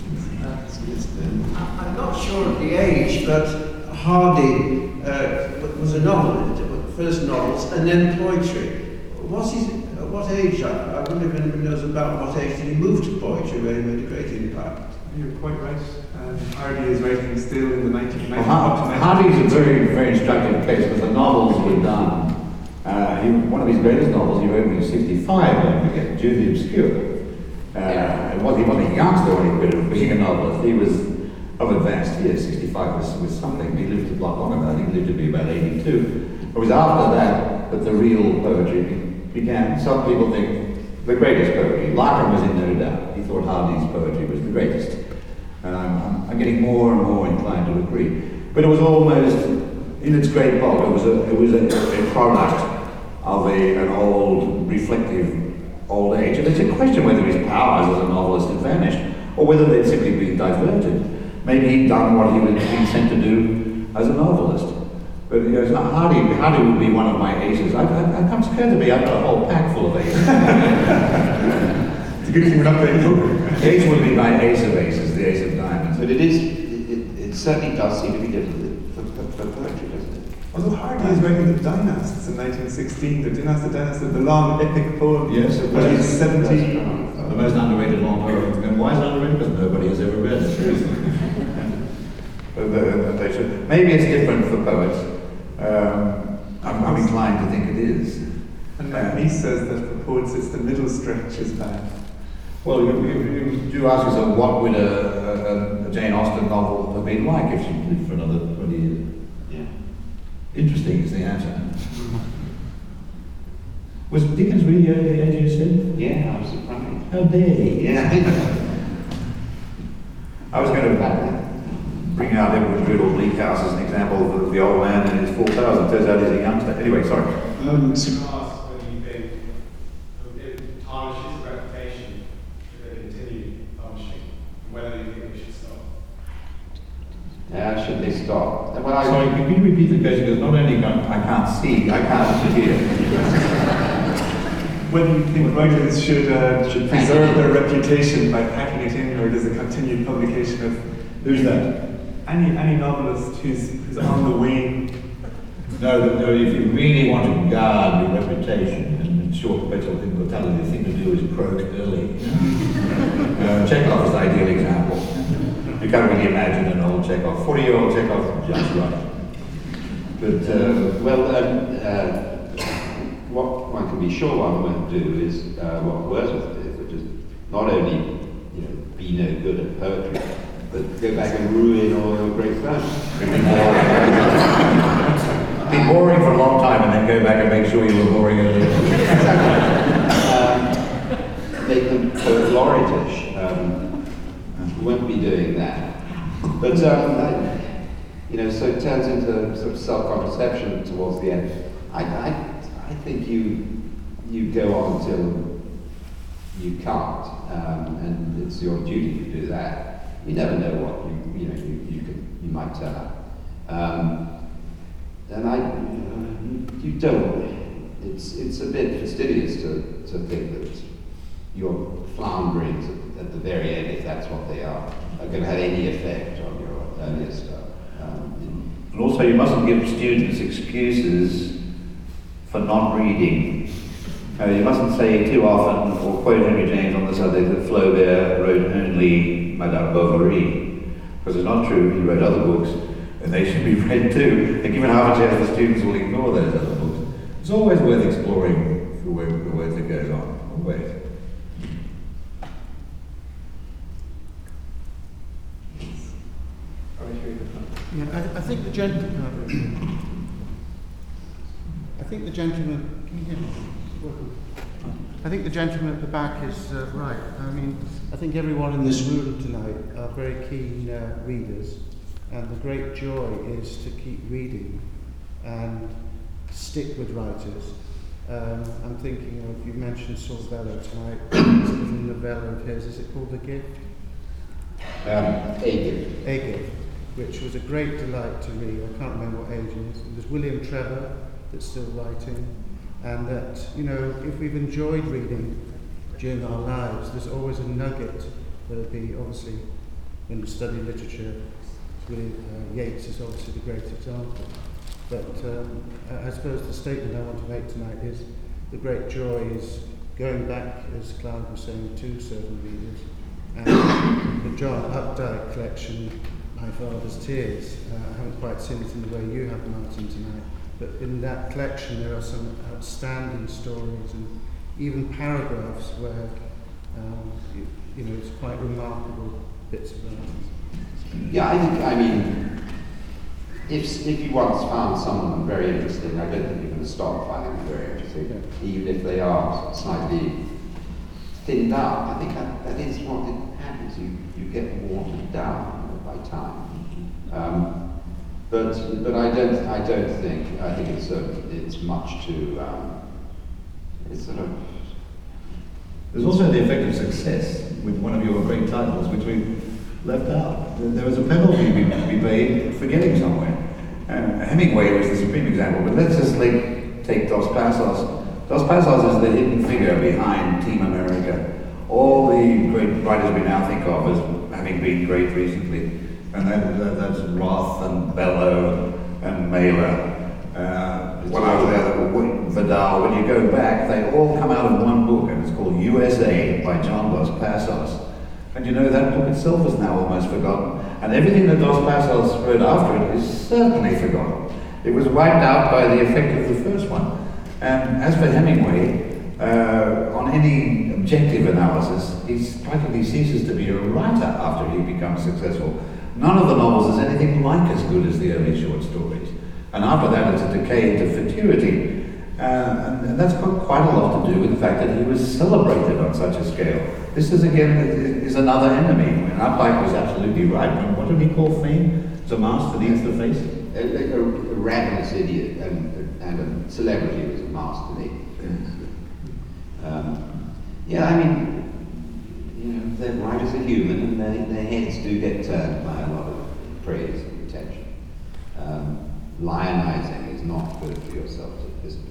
I'm not sure of the age, but Hardy was a novelist, first novels, and then poetry. At what age? I wonder if anybody knows about what age did he move to poetry, where he made a great impact. You're quite right. Hardy is writing still in the 1990s. Hardy is a very, very instructive case because the novels were done. One of his greatest novels he wrote when he was 65, I forget, Julie Obscure. He wasn't a youngster when he quit being a novelist. He was of advanced years. 65 was something. He lived a lot longer than that. He lived to be about 82. It was after that the real poetry began. Some people think the greatest poetry. Larkin was in no doubt. He thought Hardy's poetry was the greatest. And I'm getting more and more inclined to agree. But it was almost, in its great bulk, it was a product of an old, reflective old age. And it's a question whether his powers as a novelist had vanished, or whether they'd simply been diverted. Maybe he'd done what he was being sent to do as a novelist. But Hardy would be one of my aces. I'm scared to be. I've got a whole pack full of aces. It's a good thing we're not playing poker. Ace would be my ace of aces, the ace of diamonds. But it certainly does seem to be different for poetry, doesn't it? Although Hardy is writing the Dynasts in 1916, the Dynasts, the long epic poem. Yes, when he's 70. The most underrated long poem. And why is it underrated? Because nobody has ever read it. Maybe it's different for poets. I'm inclined to think it is. And Macniece says that for poets it's the middle stretch is bad. Well, you ask yourself, what would a Jane Austen novel have been like if she lived for another 20 years? Yeah. Interesting is the answer. Was Dickens really early age, you said? Yeah, I was surprised. How dare he? Yeah. I was going to bring out Edward Riddle Bleak House as an example of the old man and his 4,000. Turns out he's a youngster. Anyway, sorry. Ask whether you think it tarnishes the reputation if they continue publishing, and whether you think we should stop. Yeah, should they stop? Well, Sorry, can you repeat the question? Because not only I can't see, I can't hear. Whether you think writers should preserve their reputation by packing it in, or does a continued publication of Who's that? any novelist who's on the wane? No, if you really want to guard your reputation, and in short, mortality, the thing to do is croak early. Chekhov is the ideal example. You can't really imagine an old Chekhov. 40-year-old Chekhov, just right. But, what one can be sure one won't do is what Wordsworth did, which is not only be no good at poetry, but go back and ruin all your great poems. be boring for a long time and then go back and make sure you were boring earlier. Make them poet laureate-ish. We won't be doing that. But, so it turns into sort of self-contraception towards the end. I think you go on till you can't, and it's your duty to do that. You never know what you might turn up, and you don't. It's a bit fastidious to think that your flounderings at the very end, if that's what they are going to have any effect on your earlier stuff. And also, you mustn't give students excuses for not reading. You mustn't say too often, or quote Henry James on the subject that Flaubert wrote only Madame Bovary, because it's not true. He wrote other books, and they should be read too. And given half a chance, the students will ignore those other books. It's always worth exploring the words that goes on. Always. Right here at the front. Yeah, I think the gentleman. I think the gentleman. Can you hear me? I think the gentleman at the back is right. I mean, I think everyone in this room tonight are very keen readers, and the great joy is to keep reading and stick with writers. I'm thinking of, you mentioned Saul Bellow tonight. There's a novella of his. Is it called The Gift? A Gift. A Gift, which was a great delight to read. I can't remember what age it is. There's William Trevor that's still writing, and that, you know, if we've enjoyed reading during our lives, there's always a nugget. There'll be, obviously, when you study literature, Yeats is obviously the great example. But I suppose the statement I want to make tonight is the great joy is going back, as Clive was saying, to certain readers. And the John Updike collection, My Father's Tears, I haven't quite seen it in the way you have, Martin, tonight, but in that collection there are some outstanding stories and even paragraphs where, you know, it's quite remarkable bits of writing. Yeah, I mean, if you once found someone very interesting, I don't think you're going to stop finding them very interesting, even if they are slightly thinned out. I think that is what it happens. You get watered down by time. But I don't think. I think it's much too. It's sort of. There's also the effect of success with one of your great titles, which we left out. There was a penalty we paid for getting somewhere. Hemingway was the supreme example, but let's just take Dos Passos. Dos Passos is the hidden figure behind Team America. All the great writers we now think of as having been great recently, and that's Roth and Bellow and Mailer. One after the other, Vidal. When you go back, they all come out of one book, and it's called USA by John Dos Passos. And you know, that book itself is now almost forgotten. And everything that Dos Passos wrote after it is certainly forgotten. It was wiped out by the effect of the first one. And as for Hemingway, on any objective analysis, he practically ceases to be a writer after he becomes successful. None of the novels is anything like as good as the early short stories. And after that, it's a decay into futurity. And that's got quite a lot to do with the fact that he was celebrated on such a scale. This is, again, is another enemy. I mean, Updike was absolutely right. What did he call fame? It's a mask that eats the face? A ravenous idiot and a celebrity was a mask to me. Yeah, I mean, you know, the writers are human, and their heads do get turned by a lot of praise and attention. Lionizing is not good for your self-discipline.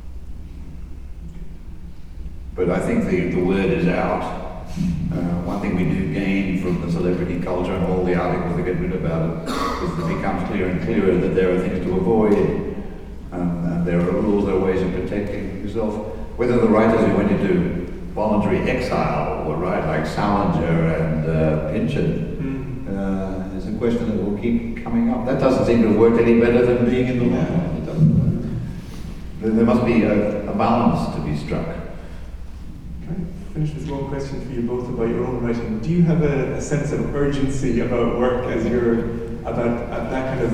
But I think the word is out. One thing we do gain from the celebrity culture and all the articles that get written about it is that it becomes clearer and clearer that there are things to avoid, and there are rules, there are ways of protecting yourself. Whether the writers who went into voluntary exile were right, like Salinger and Pynchon, is a question that will keep coming up. That doesn't seem to have worked any better than being in the law. It doesn't. There must be a balance to be struck. Finish with one question for you both about your own writing. Do you have a sense of urgency about work as you're about that kind of?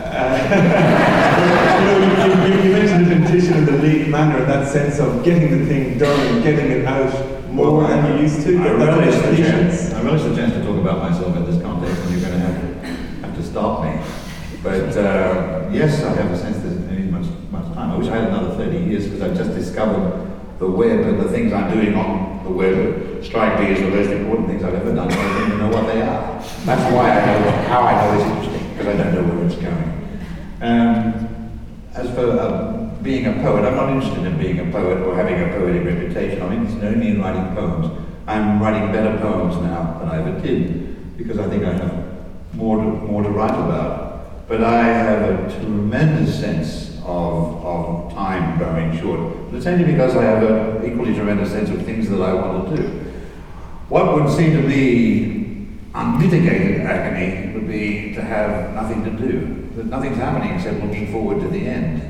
You mentioned it in Titian in the League manner, that sense of getting the thing done and getting it out more than you used to. I relish the chance to talk about myself in this context, and you're going to have to stop me. But yes, I have a sense that there isn't much time. I wish I had another 30 years because I've just discovered the web and the things I'm doing on the web strike me as the most important things I've ever done. I don't even know what they are. That's why how I know it's interesting, because I don't know where it's going. As for being a poet, I'm not interested in being a poet or having a poetic reputation. I'm interested only in writing poems. I'm writing better poems now than I ever did, because I think I have more to write about. But I have a tremendous sense of time growing short. But it's only because I have an equally tremendous sense of things that I want to do. What would seem to me unmitigated agony would be to have nothing to do. That nothing's happening except looking forward to the end.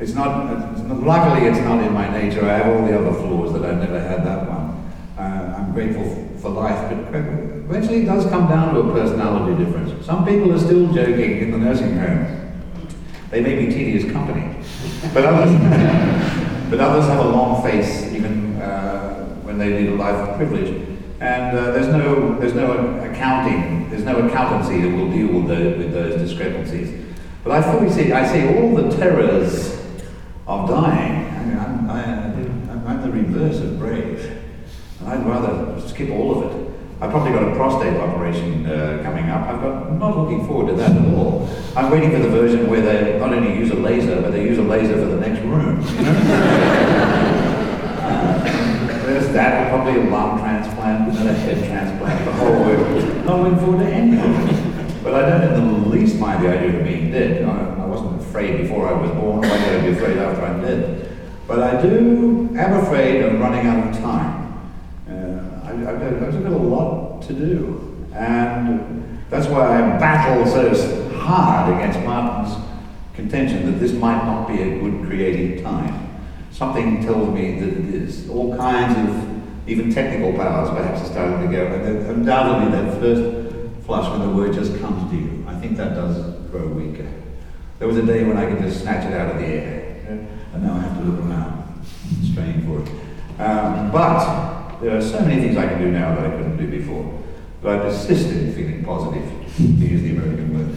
Luckily it's not in my nature. I have all the other flaws that I've never had that one. I'm grateful for life, but eventually it does come down to a personality difference. Some people are still joking in the nursing home. They may be tedious company, but others have a long face even when they lead a life of privilege. And there's no accounting, there's no accountancy that will deal with those discrepancies. But I see all the terrors of dying. I mean, I'm the reverse of brave. I'd rather skip all of it. I've probably got a prostate operation coming up. I'm not looking forward to that at all. I'm waiting for the version where they not only use a laser, but they use a laser for the next room. You know? There's that, probably a lung transplant, and then a head transplant, the whole world. Not looking forward to any of it. But I don't in the least mind the idea of being dead. I wasn't afraid before I was born. Why should I be afraid after I'm dead? But I am afraid of running out of time. I've got a lot to do, and that's why I battle so hard against Martin's contention that this might not be a good creative time. Something tells me that it is. All kinds of, even technical powers perhaps are starting to go, and undoubtedly that first flush when the word just comes to you, I think that does grow weaker. There was a day when I could just snatch it out of the air, and now I have to look around, strain for it. But there are so many things I can do now that I couldn't do before. But I persist in feeling positive, to use the American word.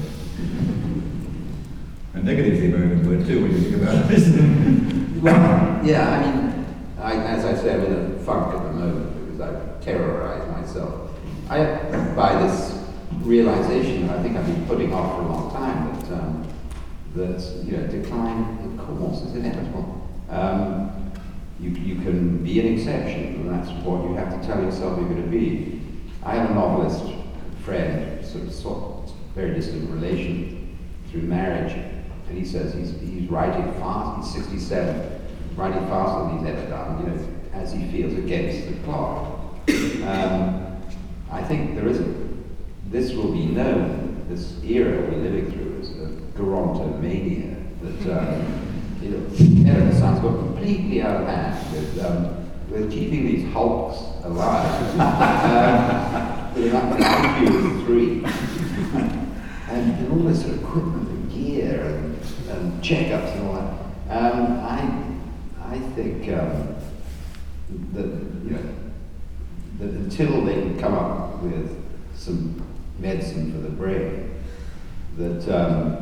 And negative is the American word too, when you think about it, isn't it? Well, yeah, I mean, as I say, I'm in a funk at the moment because I've terrorized myself. By this realization that I think I've been putting off for a long time, that decline, of course, is inevitable. You can be an exception, and that's what you have to tell yourself you're going to be. I have a novelist friend, sort of very distant relation through marriage, and he says he's writing fast. He's 67, writing faster than he's ever done. As he feels against the clock. I think this will be known. This era we're living through is a Gerontomania that. Renaissance got completely out of hand with keeping these hulks alive. With an IQ of 3. and all this sort of equipment and gear and checkups and all that. I think that until they can come up with some medicine for the brain, that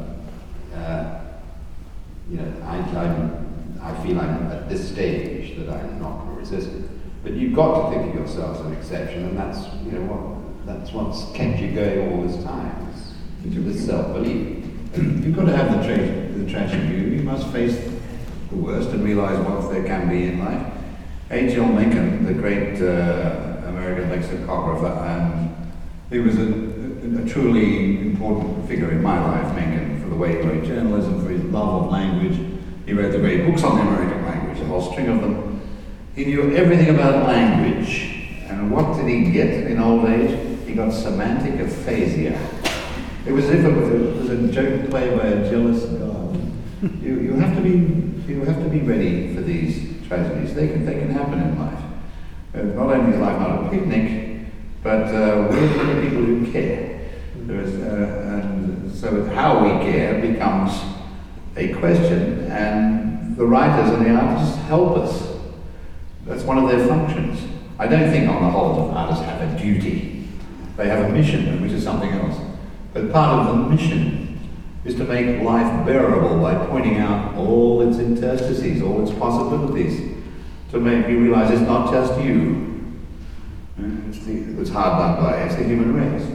I feel I'm at this stage that I'm not going to resist it. But you've got to think of yourself as an exception, and that's what's kept you going all this time. This self-belief. You've got to have the tragic view. You must face the worst and realize what there can be in life. H.L. Mencken, the great American lexicographer, he was a truly important figure in my life, Mencken, for the way he wrote journalism, for his love of language. He wrote the great books on the American language, a whole string of them. He knew everything about language. And what did he get in old age? He got semantic aphasia. It was as if it was a joke play by a jealous God. You have to be ready for these tragedies. They can happen in life. Not only is life not a picnic, but we're the people who care. And so how we care becomes a question, and the writers and the artists help us. That's one of their functions. I don't think on the whole that artists have a duty. They have a mission, which is something else. But part of the mission is to make life bearable by pointing out all its interstices, all its possibilities, to make you realize it's not just you. It's hard done by, it's the human race.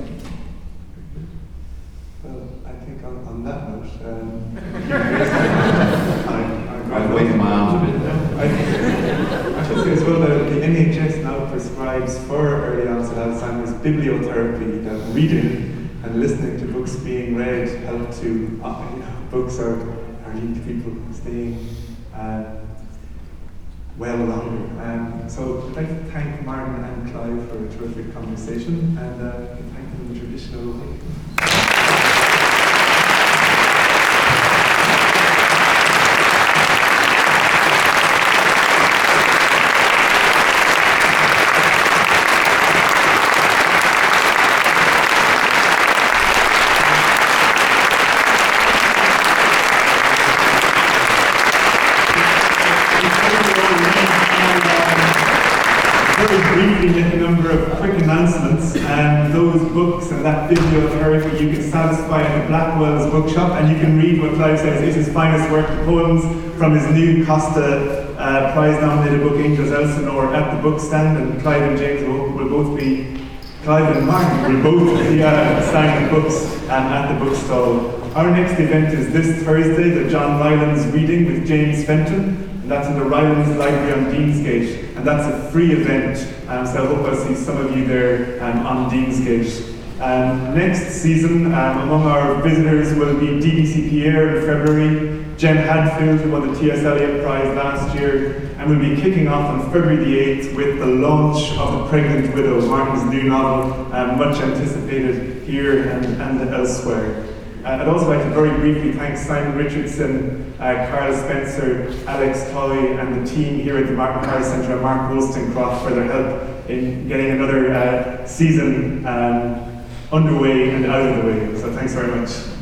Well, I think on that note, I've waved my arms a bit there. I should say as well that the NHS now prescribes for early onset Alzheimer's bibliotherapy, that reading and listening to books being read help to, books are leading to people staying well longer. So I'd like to thank Martin and Clive for a terrific conversation, and thank them in the traditional way. briefly make a number of quick announcements. Those books and that video of Erica you can satisfy at the Blackwell's bookshop, and you can read what Clive says is his finest work, the poems from his new Costa prize-nominated book, Angels Elsinore, at the book stand, and Clive and James will both be, Clive and Martin will both be signing books at the bookstall. Our next event is this Thursday, the John Rylands reading with James Fenton. That's in the Rylands Library on Deansgate, and that's a free event, so I hope I'll see some of you there on Deansgate. Next season, among our visitors will be DBC Pierre in February, Jen Hadfield, who won the T.S. Eliot Prize last year, and we'll be kicking off on February the 8th with the launch of The Pregnant Widow, Martin's new novel, much anticipated here and elsewhere. I'd also like to very briefly thank Simon Richardson, Carl Spencer, Alex Toy, and the team here at the Martin Harris Centre and Mark Wollstonecroft for their help in getting another season underway and out of the way. So thanks very much.